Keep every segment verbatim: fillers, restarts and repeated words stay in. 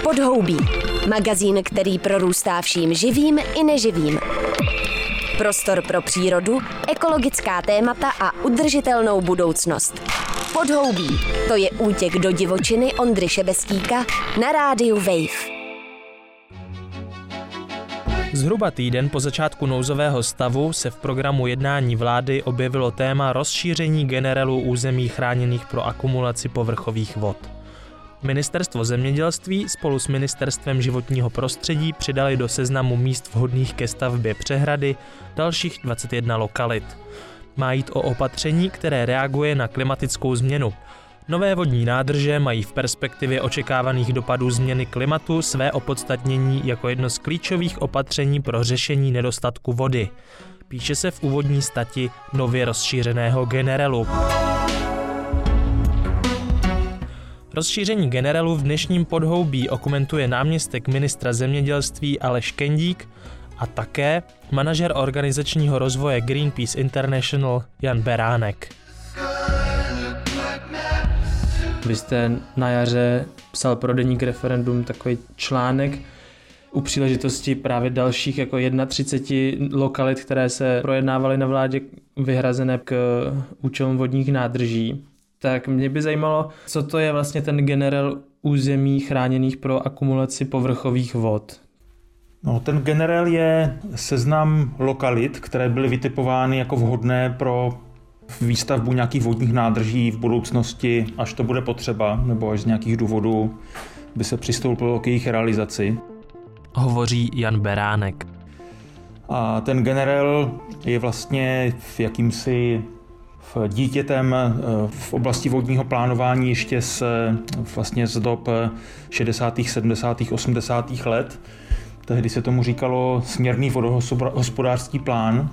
Podhoubí. Magazín, který prorůstá vším živým i neživým. Prostor pro přírodu, ekologická témata a udržitelnou budoucnost. Podhoubí. To je útěk do divočiny Ondry Šebestíka na rádiu Wave. Zhruba týden po začátku nouzového stavu se v programu jednání vlády objevilo téma rozšíření generelů území chráněných pro akumulaci povrchových vod. Ministerstvo zemědělství spolu s Ministerstvem životního prostředí přidali do seznamu míst vhodných ke stavbě přehrady dalších dvacet jedna lokalit. Má jít o opatření, které reaguje na klimatickou změnu. Nové vodní nádrže mají v perspektivě očekávaných dopadů změny klimatu své opodstatnění jako jedno z klíčových opatření pro řešení nedostatku vody. Píše se v úvodní stati nově rozšířeného generelu. Rozšíření generelu v dnešním Podhoubí okomentuje náměstek ministra zemědělství Aleš Kendík a také manažer organizačního rozvoje Greenpeace International Jan Beránek. Vy jste na jaře psal pro deník Referendum takový článek u příležitosti právě dalších jako třicet jedna lokalit, které se projednávaly na vládě vyhrazené k účelům vodních nádrží. Tak mě by zajímalo, co to je vlastně ten generel území chráněných pro akumulaci povrchových vod. No, ten generel je seznam lokalit, které byly vytipovány jako vhodné pro výstavbu nějakých vodních nádrží v budoucnosti, až to bude potřeba, nebo až z nějakých důvodů by se přistoupilo k jejich realizaci. Hovoří Jan Beránek. A ten generel je vlastně v jakýmsi v dítětem v oblasti vodního plánování ještě z, vlastně z dob šedesátých, sedmdesátých, osmdesátých let. Tehdy se tomu říkalo směrný vodohospodářský plán.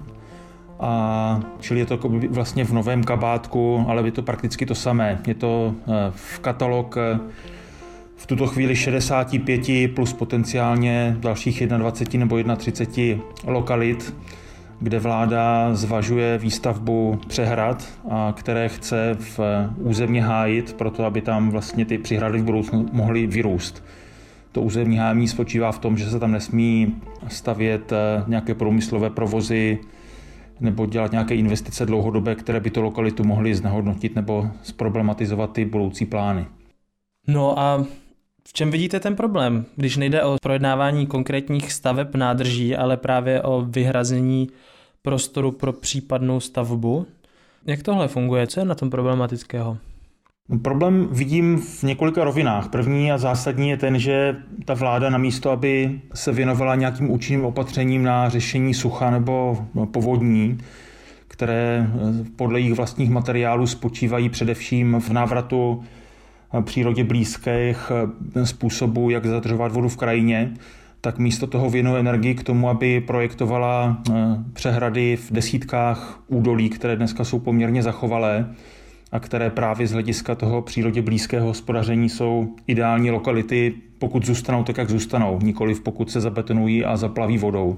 A čili je to vlastně v novém kabátku, ale je to prakticky to samé. Je to v katalog v tuto chvíli šedesát pět plus potenciálně dalších dvacet jedna nebo třicet jedna lokalit, kde vláda zvažuje výstavbu přehrad, a které chce v územně hájit, proto aby tam vlastně ty přehrady v budoucnu mohly vyrůst. To územní hájení spočívá v tom, že se tam nesmí stavět nějaké průmyslové provozy nebo dělat nějaké investice dlouhodobé, které by tu lokalitu mohly znehodnotit nebo zproblematizovat ty budoucí plány. No a v čem vidíte ten problém, když nejde o projednávání konkrétních staveb nádrží, ale právě o vyhrazení prostoru pro případnou stavbu? Jak tohle funguje? Co je na tom problematického? Problém vidím v několika rovinách. První a zásadní je ten, že ta vláda namísto, aby se věnovala nějakým účinným opatřením na řešení sucha nebo povodní, které podle jejich vlastních materiálů spočívají především v návratu přírodě blízkých způsobů, jak zadržovat vodu v krajině, tak místo toho věnuje energii k tomu, aby projektovala přehrady v desítkách údolí, které dneska jsou poměrně zachovalé a které právě z hlediska toho přírodě blízkého hospodaření jsou ideální lokality, pokud zůstanou tak, jak zůstanou, nikoliv pokud se zabetonují a zaplaví vodou.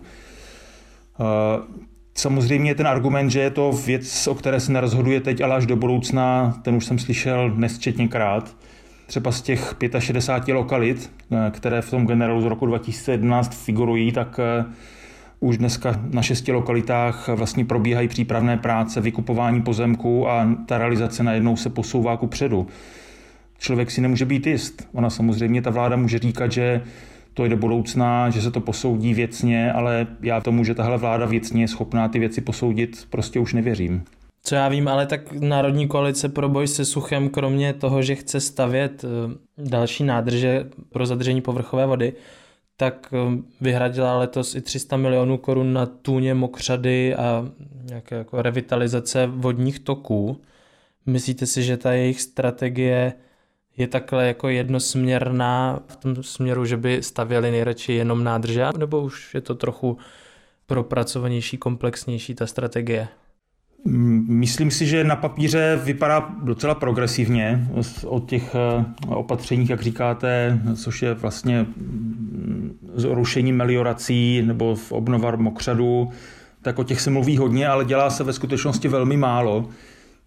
Samozřejmě ten argument, že je to věc, o které se nerozhoduje teď, ale až do budoucna, ten už jsem slyšel nesčetněkrát. Třeba z těch šedesát pět lokalit, které v tom generelu z roku dva tisíce jedenáct figurují, tak už dneska na šesti lokalitách vlastně probíhají přípravné práce, vykupování pozemků a ta realizace najednou se posouvá kupředu. Člověk si nemůže být jist. Ona samozřejmě, ta vláda může říkat, že to je do budoucna, že se to posoudí věcně, ale já tomu, že tahle vláda věcně je schopná ty věci posoudit, prostě už nevěřím. Co já vím, ale tak Národní koalice pro boj se suchem, kromě toho, že chce stavět další nádrže pro zadržení povrchové vody, tak vyhradila letos i tři sta milionů korun na tůně, mokřady a nějaké jako revitalizace vodních toků. Myslíte si, že ta jejich strategie je takhle jako jednosměrná v tom směru, že by stavěli nejradši jenom nádrže, nebo už je to trochu propracovanější, komplexnější ta strategie? Myslím si, že na papíře vypadá docela progresivně od těch opatření, jak říkáte, což je vlastně rušení meliorací nebo obnova mokřadů, tak o těch se mluví hodně, ale dělá se ve skutečnosti velmi málo.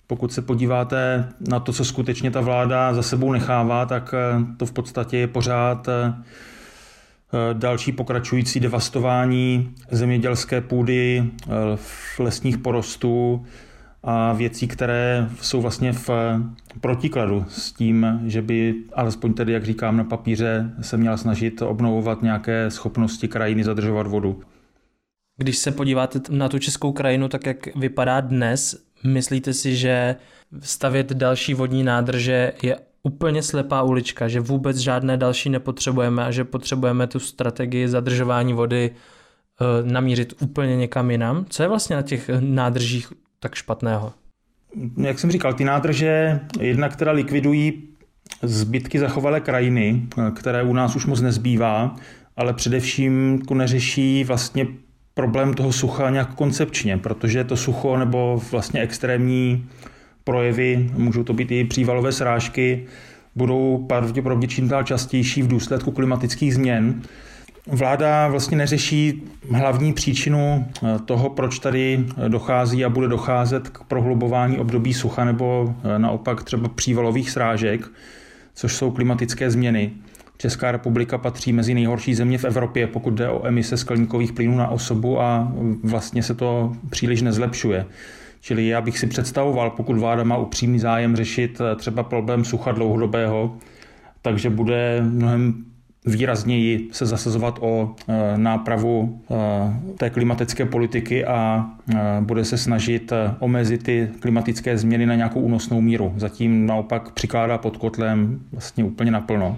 Pokud se podíváte na to, co skutečně ta vláda za sebou nechává, tak to v podstatě je pořád další pokračující devastování zemědělské půdy, lesních porostů a věcí, které jsou vlastně v protikladu s tím, že by, alespoň tedy, jak říkám na papíře, se měla snažit obnovovat nějaké schopnosti krajiny zadržovat vodu. Když se podíváte na tu českou krajinu, tak jak vypadá dnes, myslíte si, že stavět další vodní nádrže je úplně slepá ulička, že vůbec žádné další nepotřebujeme a že potřebujeme tu strategii zadržování vody e, namířit úplně někam jinam? Co je vlastně na těch nádržích tak špatného? Jak jsem říkal, ty nádrže jednak teda likvidují zbytky zachovalé krajiny, které u nás už moc nezbývá, ale především neřeší vlastně problém toho sucha nějak koncepčně, protože to sucho nebo vlastně extrémní projevy, můžou to být i přívalové srážky, budou pravděpodobně čím dál častější v důsledku klimatických změn. Vláda vlastně neřeší hlavní příčinu toho, proč tady dochází a bude docházet k prohlubování období sucha nebo naopak třeba přívalových srážek, což jsou klimatické změny. Česká republika patří mezi nejhorší země v Evropě, pokud jde o emise skleníkových plynů na osobu a vlastně se to příliš nezlepšuje. Čili já bych si představoval, pokud vláda má upřímný zájem řešit třeba problém sucha dlouhodobého, takže bude mnohem výrazněji se zasazovat o nápravu té klimatické politiky a bude se snažit omezit ty klimatické změny na nějakou únosnou míru. Zatím naopak přikládá pod kotlem vlastně úplně naplno.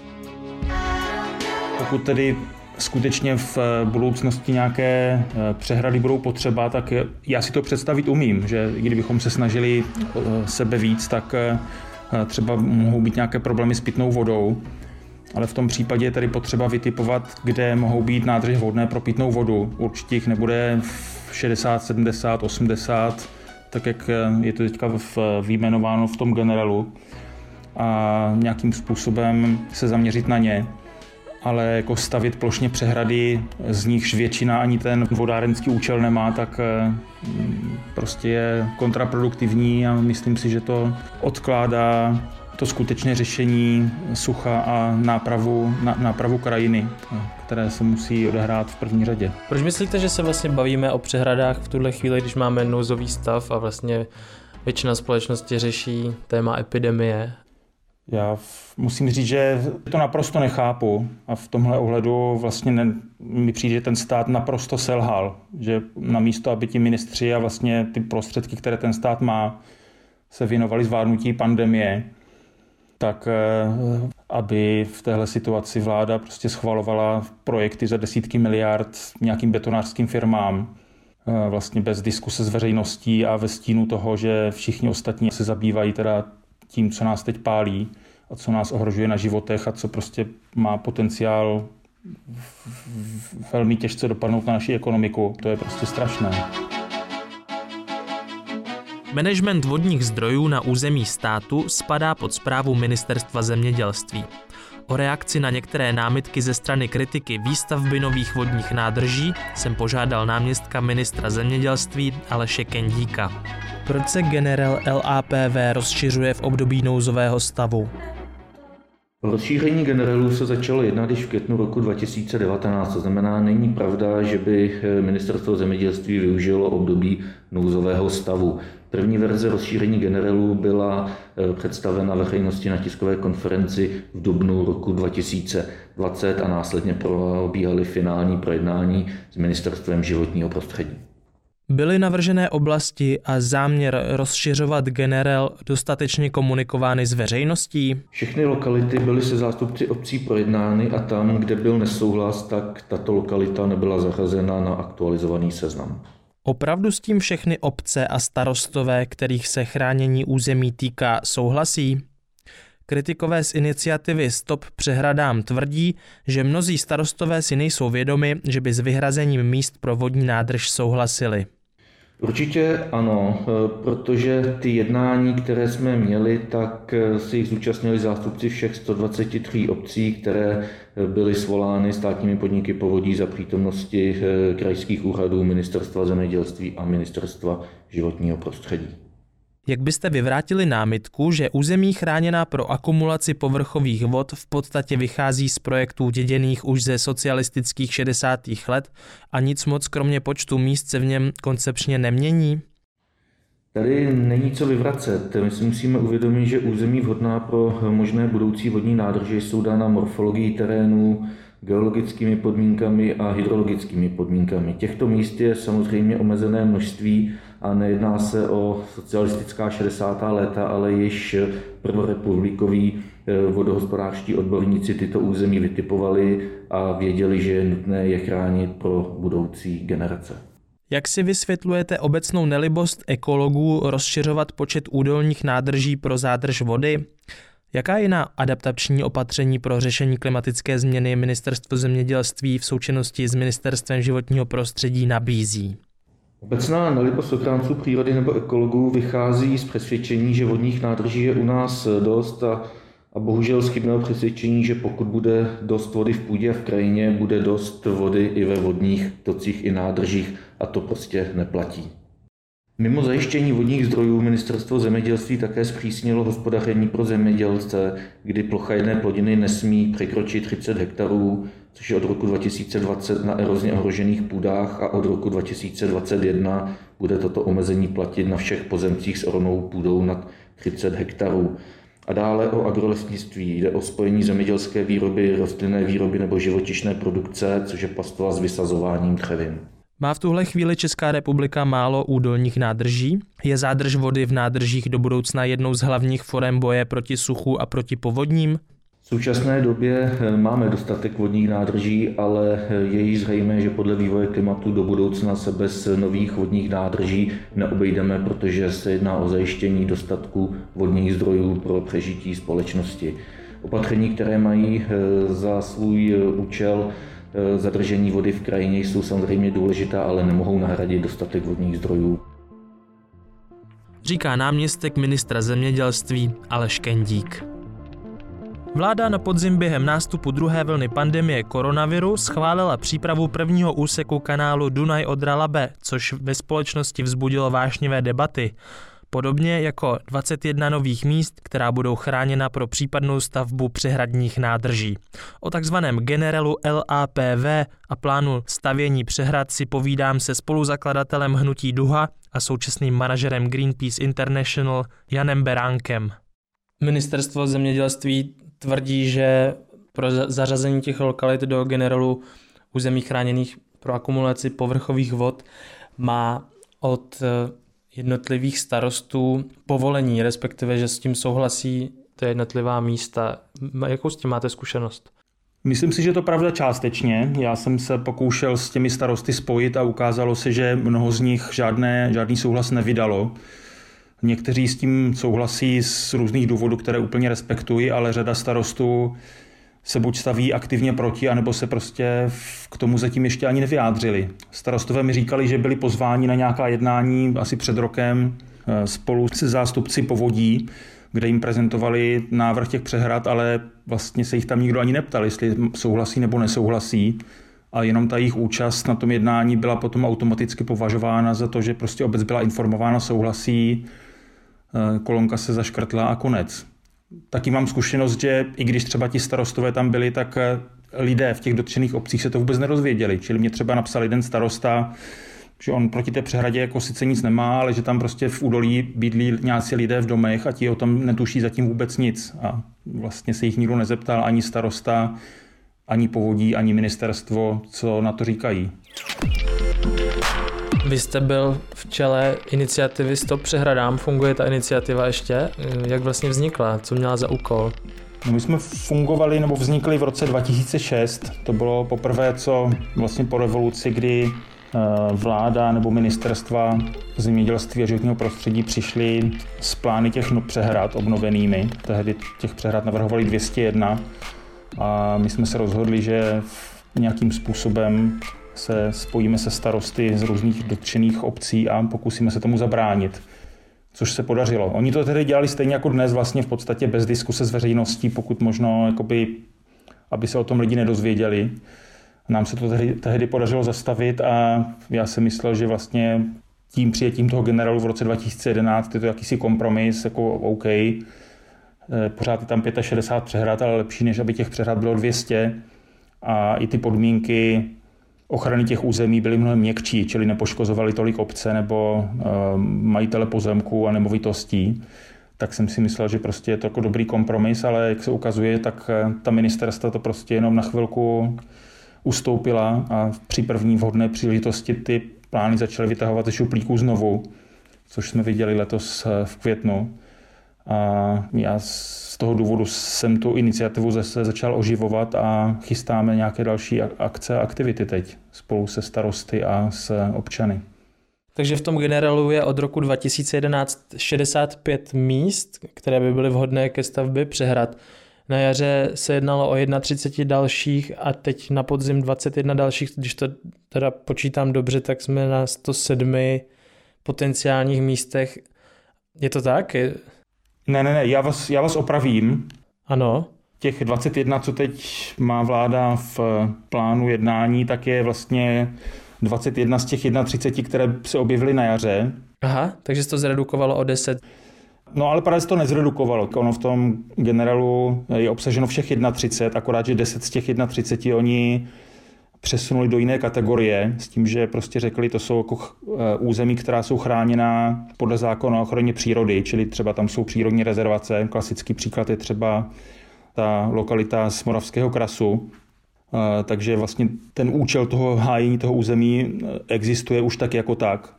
Pokud tedy skutečně v budoucnosti nějaké přehrady budou potřeba, tak já si to představit umím, že kdybychom se snažili sebe víc, tak třeba mohou být nějaké problémy s pitnou vodou, ale v tom případě je tedy potřeba vytipovat, kde mohou být nádrže vhodné pro pitnou vodu. Určitě jich nebude šedesát, sedmdesát, osmdesát, tak jak je to teďka vyjmenováno v tom generelu, a nějakým způsobem se zaměřit na ně. Ale jako stavět plošně přehrady, z nichž většina ani ten vodárenský účel nemá, tak prostě je kontraproduktivní a myslím si, že to odkládá to skutečné řešení sucha a nápravu, ná, nápravu krajiny, které se musí odehrát v první řadě. Proč myslíte, že se vlastně bavíme o přehradách v tuhle chvíli, když máme nouzový stav a vlastně většina společnosti řeší téma epidemie? Já musím říct, že to naprosto nechápu a v tomhle ohledu vlastně ne, mi přijde, že ten stát naprosto selhal, že namísto, aby ti ministři a vlastně ty prostředky, které ten stát má, se věnovali zvládnutí pandemie, tak aby v téhle situaci vláda prostě schvalovala projekty za desítky miliard nějakým betonářským firmám, vlastně bez diskuse s veřejností a ve stínu toho, že všichni ostatní se zabývají teda tím, co nás teď pálí a co nás ohrožuje na životech a co prostě má potenciál velmi těžce dopadnout na naši ekonomiku. To je prostě strašné. Management vodních zdrojů na území státu spadá pod správu Ministerstva zemědělství. O reakci na některé námitky ze strany kritiky výstavby nových vodních nádrží jsem požádal náměstka ministra zemědělství Aleše Kendíka. Proč se generel L A P V rozšiřuje v období nouzového stavu? O rozšíření generelu se začalo jednat již v květnu roku dva tisíce devatenáct, to znamená, není pravda, že by ministerstvo zemědělství využilo období nouzového stavu. První verze rozšíření generelu byla představena veřejnosti na tiskové konferenci v dubnu roku dva tisíce dvacet a následně probíhaly finální projednání s ministerstvem životního prostředí. Byly navržené oblasti a záměr rozšiřovat generel dostatečně komunikovány s veřejností? Všechny lokality byly se zástupci obcí projednány a tam, kde byl nesouhlas, tak tato lokalita nebyla zařazena na aktualizovaný seznam. Opravdu s tím všechny obce a starostové, kterých se chránění území týká, souhlasí? Kritikové z iniciativy Stop přehradám tvrdí, že mnozí starostové si nejsou vědomi, že by s vyhrazením míst pro vodní nádrž souhlasili. Určitě ano, protože ty jednání, které jsme měli, tak si jich zúčastnili zástupci všech sto dvacet tři obcí, které byly svolány státními podniky povodí za přítomnosti krajských úřadů, Ministerstva zemědělství a Ministerstva životního prostředí. Jak byste vyvrátili námitku, že území chráněná pro akumulaci povrchových vod v podstatě vychází z projektů děděných už ze socialistických šedesátých let a nic moc kromě počtu míst se v něm koncepčně nemění? Tady není co vyvracet. My si musíme uvědomit, že území vhodná pro možné budoucí vodní nádrže jsou dána morfologií terénu, geologickými podmínkami a hydrologickými podmínkami. Těchto míst je samozřejmě omezené množství a nejedná se o socialistická šedesátá léta, ale již prvorepublikoví vodohospodářští odborníci tyto území vytipovali a věděli, že je nutné je chránit pro budoucí generace. Jak si vysvětlujete obecnou nelibost ekologů rozšiřovat počet údolních nádrží pro zádrž vody? Jaká jiná adaptační opatření pro řešení klimatické změny Ministerstvo zemědělství v součinnosti s Ministerstvem životního prostředí nabízí? Obecná nelibost ochránců přírody nebo ekologů vychází z přesvědčení, že vodních nádrží je u nás dost a, a bohužel z chybného přesvědčení, že pokud bude dost vody v půdě a v krajině, bude dost vody i ve vodních tocích i nádržích a to prostě neplatí. Mimo zajištění vodních zdrojů Ministerstvo zemědělství také zpřísnilo hospodaření pro zemědělce, kdy plocha jedné plodiny nesmí překročit třicet hektarů, což je od roku dva tisíce dvacet na erozně ohrožených půdách a od roku dva tisíce dvacet jedna bude toto omezení platit na všech pozemcích s ornou půdou nad třicet hektarů. A dále o agrolesnictví. Jde o spojení zemědělské výroby, rostlinné výroby nebo živočišné produkce, což je pastva s vysazováním dřevin. Má v tuhle chvíli Česká republika málo údolních nádrží? Je zádrž vody v nádržích do budoucna jednou z hlavních forem boje proti suchu a proti povodním? V současné době máme dostatek vodních nádrží, ale je již zřejmé, že podle vývoje klimatu do budoucna se bez nových vodních nádrží neobejdeme, protože se jedná o zajištění dostatku vodních zdrojů pro přežití společnosti. Opatření, které mají za svůj účel zadržení vody v krajině, jsou samozřejmě důležitá, ale nemohou nahradit dostatek vodních zdrojů. Říká náměstek ministra zemědělství Aleš Kendík. Vláda na podzim během nástupu druhé vlny pandemie koronaviru schválila přípravu prvního úseku kanálu Dunaj-Odra-Labe, což ve společnosti vzbudilo vášnivé debaty. Podobně jako dvacet jedna nových míst, která budou chráněna pro případnou stavbu přehradních nádrží. O takzvaném generelu L A P V a plánu stavění přehrad si povídám se spoluzakladatelem hnutí Duha a současným manažerem Greenpeace International Janem Beránkem. Ministerstvo zemědělství tvrdí, že pro zařazení těch lokalit do generelu území chráněných pro akumulaci povrchových vod má od jednotlivých starostů povolení, respektive, že s tím souhlasí ta jednotlivá místa. Jakou s tím máte zkušenost? Myslím si, že to pravda částečně. Já jsem se pokoušel s těmi starosty spojit a ukázalo se, že mnoho z nich žádné, žádný souhlas nevydalo. Někteří s tím souhlasí z různých důvodů, které úplně respektují, ale řada starostů se buď staví aktivně proti, anebo se prostě k tomu zatím ještě ani nevyjádřili. Starostové mi říkali, že byli pozváni na nějaká jednání asi před rokem spolu se zástupci povodí, kde jim prezentovali návrh těch přehrad, ale vlastně se jich tam nikdo ani neptal, jestli souhlasí nebo nesouhlasí. A jenom ta jejich účast na tom jednání byla potom automaticky považována za to, že prostě obec byla informována, souhlasí, kolonka se zaškrtla a konec. Taky mám zkušenost, že i když třeba ti starostové tam byli, tak lidé v těch dotčených obcích se to vůbec nerozvěděli. Čili mě třeba napsal jeden starosta, že on proti té přehradě jako sice nic nemá, ale že tam prostě v údolí bydlí nějací lidé v domech a ti o tom netuší zatím vůbec nic. A vlastně se jich nikdo nezeptal, ani starosta, ani povodí, ani ministerstvo, co na to říkají. Vy jste byl v čele iniciativy Stop přehradám. Funguje ta iniciativa ještě? Jak vlastně vznikla? Co měla za úkol? No, my jsme fungovali nebo vznikli v roce dva tisíce šest. To bylo poprvé, co vlastně po revoluci, kdy vláda nebo ministerstva zemědělství a životního prostředí přišli s plány těch přehrad obnovenými. Tehdy těch přehrad navrhovali dvě stě jedna a my jsme se rozhodli, že nějakým způsobem se spojíme se starosty z různých dotčených obcí a pokusíme se tomu zabránit, což se podařilo. Oni to tedy dělali stejně jako dnes, vlastně v podstatě bez diskuse s veřejností, pokud možno, jakoby, aby se o tom lidi nedozvěděli. Nám se to tehdy, tehdy podařilo zastavit a já jsem myslel, že vlastně tím přijetím toho generálu v roce dva tisíce jedenáct je to jakýsi kompromis, jako OK. Pořád je tam šedesát pět přehrad, ale lepší, než aby těch přehrad bylo dvě stě. A i ty podmínky ochrany těch území byly mnohem měkčí, čili nepoškozovaly tolik obce nebo uh, majitele pozemků a nemovitostí. Tak jsem si myslel, že prostě je to jako dobrý kompromis, ale jak se ukazuje, tak ta ministerstva to prostě jenom na chvilku ustoupila a při první vhodné příležitosti ty plány začaly vytahovat ze šuplíků znovu, což jsme viděli letos v květnu. A já z toho důvodu jsem tu iniciativu zase začal oživovat a chystáme nějaké další akce a aktivity teď spolu se starosty a s občany. Takže v tom generálu je od roku dva tisíce jedenáct šedesát pět míst, které by byly vhodné ke stavbě přehrad. Na jaře se jednalo o třicet jedna dalších a teď na podzim dvacet jedna dalších. Když to teda počítám dobře, tak jsme na sto sedm potenciálních místech. Je to tak? Je... Ne, ne, ne, já vás, já vás opravím. Ano. Těch dvacet jedna, co teď má vláda v plánu jednání, tak je vlastně dvacet jedna z těch třicet jedna, které se objevily na jaře. Aha, takže se to zredukovalo o deset. No ale právě se to nezredukovalo. Ono v tom generálu je obsaženo všech třicet jedna, akorát, že deset z těch třicet jedna oni přesunuli do jiné kategorie s tím, že prostě řekli, to jsou jako území, která jsou chráněna podle zákona o ochraně přírody, čili třeba tam jsou přírodní rezervace. Klasický příklad je třeba ta lokalita z Moravského krasu. Takže vlastně ten účel toho hájení toho území existuje už tak jako tak.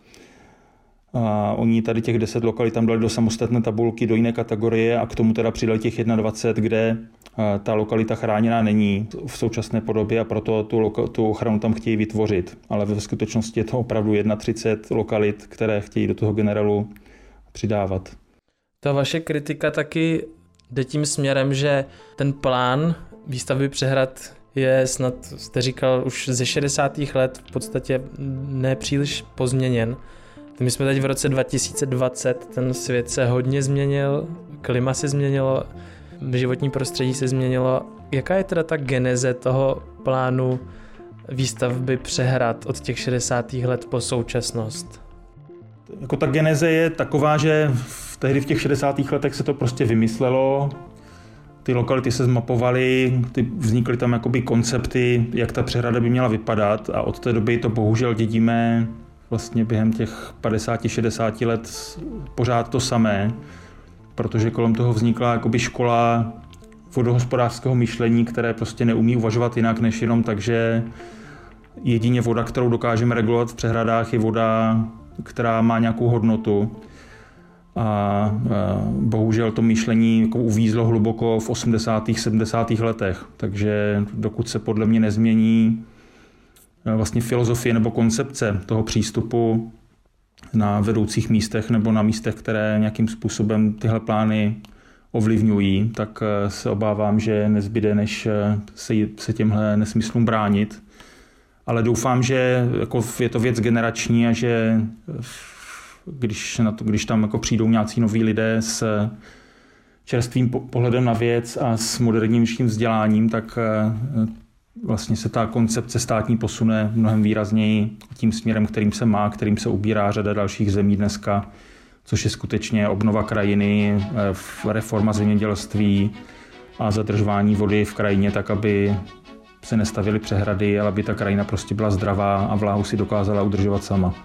A oni tady těch deset lokalit tam dali do samostatné tabulky, do jiné kategorie a k tomu teda přidali těch dvacet jedna, kde ta lokalita chráněná není v současné podobě a proto tu, loka, tu ochranu tam chtějí vytvořit. Ale ve skutečnosti je to opravdu třicet jedna lokalit, které chtějí do toho generálu přidávat. Ta vaše kritika taky jde tím směrem, že ten plán výstavby přehrad je snad, jste říkal, už ze šedesátých let v podstatě nepříliš pozměněn. My jsme teď v roce dva tisíce dvacet, ten svět se hodně změnil, klima se změnilo, životní prostředí se změnilo. Jaká je teda ta geneze toho plánu výstavby přehrad od těch šedesátých let po současnost? Jako ta geneze je taková, že v, tehdy v těch šedesátých letech se to prostě vymyslelo, ty lokality se zmapovaly, ty, vznikly tam jakoby koncepty, jak ta přehrada by měla vypadat a od té doby to bohužel dědíme vlastně během těch padesát šedesát let pořád to samé, protože kolem toho vznikla jakoby škola vodohospodářského myšlení, které prostě neumí uvažovat jinak než jenom tak, že jedině voda, kterou dokážeme regulovat v přehradách, je voda, která má nějakou hodnotu. A bohužel to myšlení jako uvízlo hluboko v osmdesátých sedmdesátých letech, takže dokud se podle mě nezmění vlastně filozofie nebo koncepce toho přístupu na vedoucích místech nebo na místech, které nějakým způsobem tyhle plány ovlivňují, tak se obávám, že nezbyde, než se, se těmhle nesmyslům bránit. Ale doufám, že jako je to věc generační a že když, na to, když tam jako přijdou nějací noví lidé s čerstvým pohledem na věc a s moderním vzděláním, tak vlastně se ta koncepce státní posune mnohem výrazněji tím směrem, kterým se má, kterým se ubírá řada dalších zemí dneska, což je skutečně obnova krajiny, reforma zemědělství a zadržování vody v krajině tak, aby se nestavěly přehrady, ale aby ta krajina prostě byla zdravá a vláhu si dokázala udržovat sama.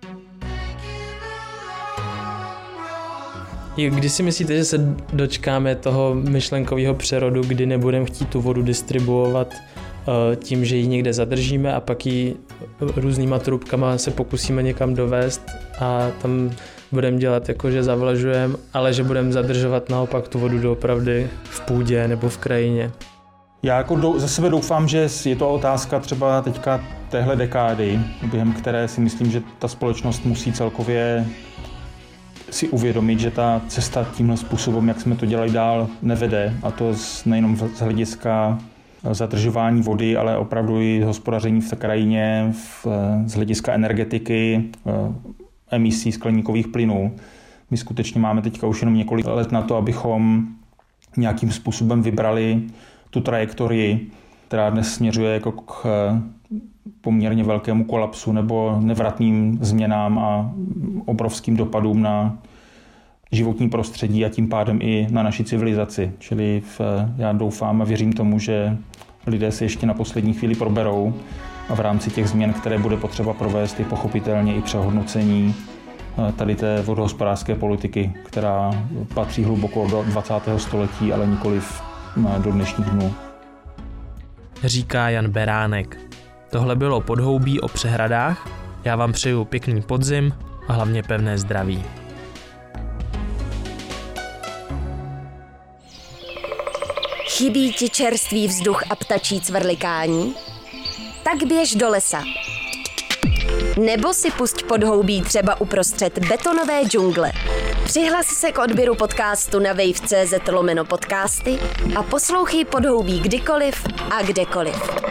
Kdy si myslíte, že se dočkáme toho myšlenkového přerodu, kdy nebudeme chtít tu vodu distribuovat tím, že ji někde zadržíme a pak ji různýma trubkama se pokusíme někam dovést a tam budeme dělat jako, že zavlažujeme, ale že budeme zadržovat naopak tu vodu doopravdy v půdě nebo v krajině? Já jako za sebe doufám, že je to otázka třeba teďka téhle dekády, během které si myslím, že ta společnost musí celkově si uvědomit, že ta cesta tímhle způsobem, jak jsme to dělali dál, nevede. A to nejenom z hlediska zadržování vody, ale opravdu i hospodaření v krajině, v, z hlediska energetiky, emisí skleníkových plynů. My skutečně máme teďka už jenom několik let na to, abychom nějakým způsobem vybrali tu trajektorii, která dnes směřuje jako k poměrně velkému kolapsu nebo nevratným změnám a obrovským dopadům na životní prostředí a tím pádem i na naši civilizaci. Čili v, já doufám a věřím tomu, že lidé se ještě na poslední chvíli proberou a v rámci těch změn, které bude potřeba provést, je pochopitelně i přehodnocení tady té vodohospodářské politiky, která patří hluboko do dvacátého století, ale nikoliv do dnešních dnů. Říká Jan Beránek. Tohle bylo Podhoubí o přehradách. Já vám přeju pěkný podzim a hlavně pevné zdraví. Chybí ti čerstvý vzduch a ptačí cvrlikání? Tak běž do lesa. Nebo si pusť Podhoubí třeba uprostřed betonové džungle. Přihlas se k odběru podcastu na wave tečka cz lomeno podcasty a poslouchej Podhoubí kdykoliv a kdekoliv.